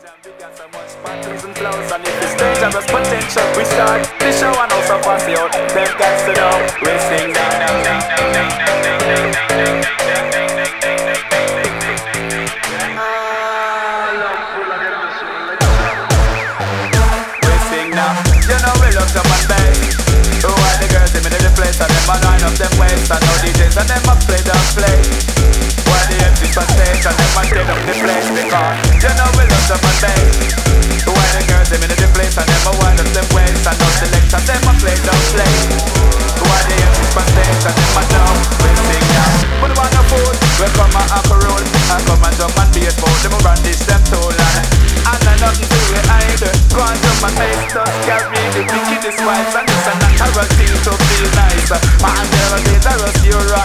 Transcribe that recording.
We got so much patterns and flows, and if it's dangerous potential, we start the show and also pass the out. Them guys to know we sing we sing now. You know we love them and bass. Who are the girls in the place and them a line up them waist and no DJs and them a play the play. Why the MCs on stage and them a straight up the place because you know we love them and bass. Why the girls in the place and them a wind up them waist and no selectors them a play the play. Why the MCs on stage and them a know we sing now. But one of food we come and have a roll and come and drum and bass bout them a brandish them tall and I nothing to it either. Go and drum and bass don't carry the wickedest vibes and it's a natural thing to feel nice. And there are dangerous you're